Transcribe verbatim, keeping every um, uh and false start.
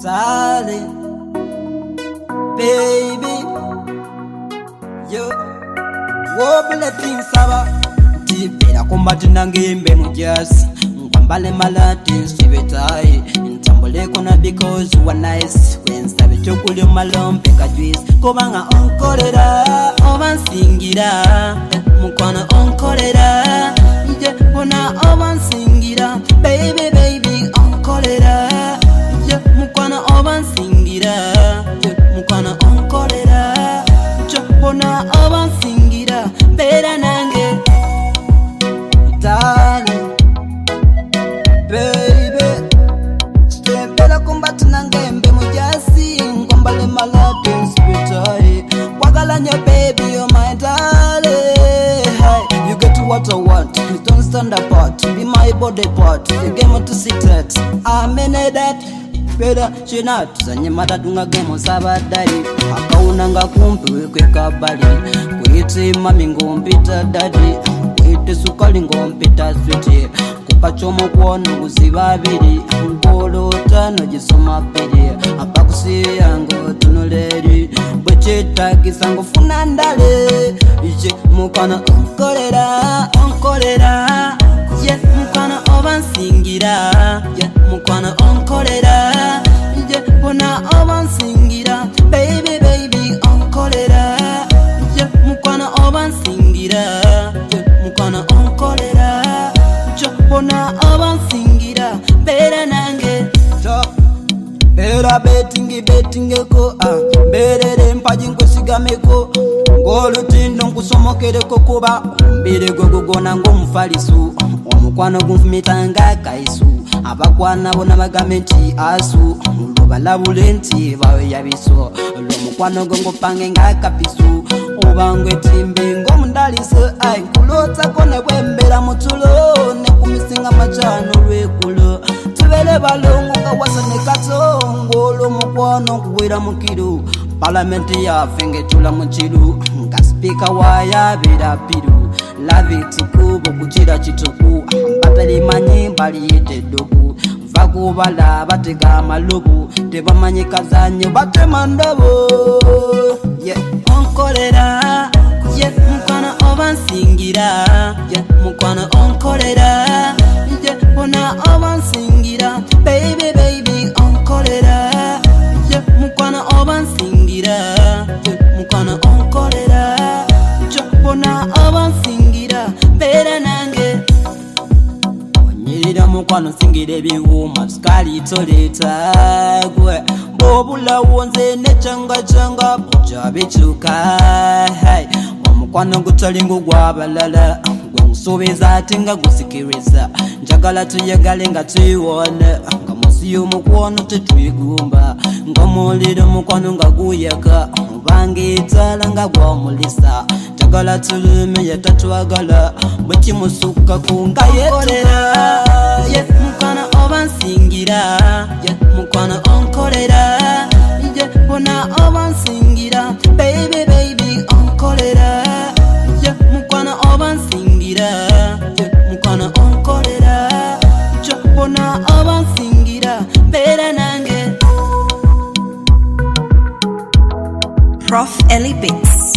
darling, baby, yo, wobble things saba, tipira kumbati nangembe mujasi, ngambale malati sibetai, ntambole kona because you are nice, when sabe chokuli malompe kajwis, kubanga onkolera, obansingira, mukwana onkolera, nje bona obansingira, baby baby onkolera. Mukwana obansingira, mukwana onkolera, chopona obansingira, bera nange, darling, baby, stepela kumbati nange mbe mujasi, ngombale malati nsipitari, wagalanya baby, you're my darling, hey, you get what I want, you don't stand apart, be my body part, you game to sit at, I'm in that. Pera chena tuzanye matadunga gemo sabadai akaunanga kumpi wekweka bali kuite mami ngompita dadi kuite sukali ngompita switi kupachomo kuona kuzibabiri ngolo tano jisoma pedi apakusiyango tunoleri bwecheta kisango funandale ije mukana onkolera onkolera yes mukana obansingira yes mukana onkolera je bona obansingira baby baby onkolera je mukana obansingira je mukana onkolera je bona obansingira bera nange top bera betingi betinge ko ah berere mpaji nkosigameko ngolutindo nkusomokereko kuba mbire gogona ngomufalisu omukwano gumfumitanga kaisu abakwana bona bagamenti asu lubalabule nti bawe yabiso lomukwano gongo pange ngakapisu obangwe timbe ngomundaliso ai kulota kone bwembera mutulo ne kumisinga machano lwekulo tubele balongo kawasane katongo lomukwano kuwira mukiru Parliament ya fenge tula muchiru nga speaker wa ya bira piru love it kubo kuchira chituku mbapeli manyi bali yete dogu vaku bala batega malubu tebamanyi kazanyo batemandabo yeah onkolera yeah mukwana obansingira yeah mukwana onkolera yeah bona obansingira baby baby onkolera yeah mukwana obansingira yeah mukwana onkolera chopona obansingira bera nange onyirira mukwano singire biwuma skali toleta gwe bobula wonze nechanga changa jabe chuka hey omukwano gutalingo gwabalala gwansobeza tinga gusikiriza njagala tuyagale nga tuyiwona nga musiyo mukwano tetuyigumba nga muliro mukwano nga guyaka bangitala nga gwamulisa njagala tulume yatatwagala bwekimusuka kunga yekolera yes mukwana obansingira yes mukwana onkolera nje bona obansingira baby baby onkolera yes mukwana obansingira yes mukwana onkolera nje bona obansingira bera nange Prof Ellie Beats.